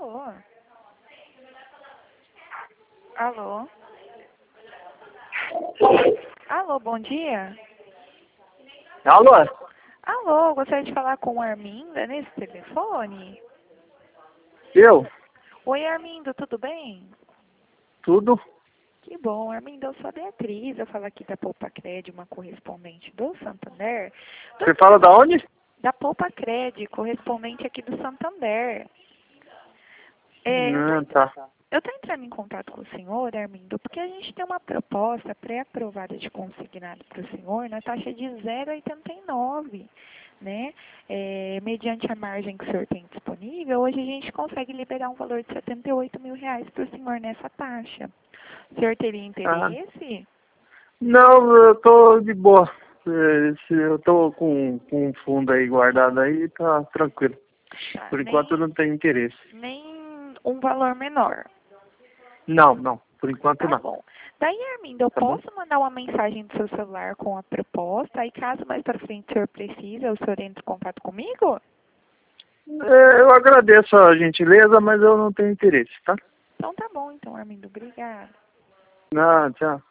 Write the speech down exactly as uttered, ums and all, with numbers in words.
Alô? Alô? Alô, bom dia. Alô? Alô, gostaria de falar com Arminda nesse telefone? Eu? Oi, Armindo, tudo bem? Tudo? Que bom, Armindo, eu sou a Beatriz, eu falo aqui da Poupa Cred, uma correspondente do Santander. Você fala da onde? Da Poupa Cred, correspondente aqui do Santander. É, eu, tô Ah, entrando, tá. eu tô entrando em contato com o senhor, Armindo, porque a gente tem uma proposta pré-aprovada de consignado para o senhor na taxa de zero vírgula oitenta e nove, né? É, mediante a margem que o senhor tem disponível, hoje a gente consegue liberar um valor de setenta e oito mil reais para o senhor nessa taxa. O senhor teria Ah, interesse? não, eu tô de boa. Eh, se Eu tô com, com um fundo aí guardado aí, tá tranquilo. Tá, Por enquanto eu nem, não tenho interesse. nem um valor menor. Não, não. Por enquanto Tá não. bom. Daí, Armindo, eu Tá bom? posso mandar uma mensagem do seu celular com a proposta e caso mais para frente o senhor precise, o senhor entre em contato comigo? Eh, Eu agradeço a gentileza, mas eu não tenho interesse, tá? Então tá bom, então, Armindo. Obrigada. Não, tchau.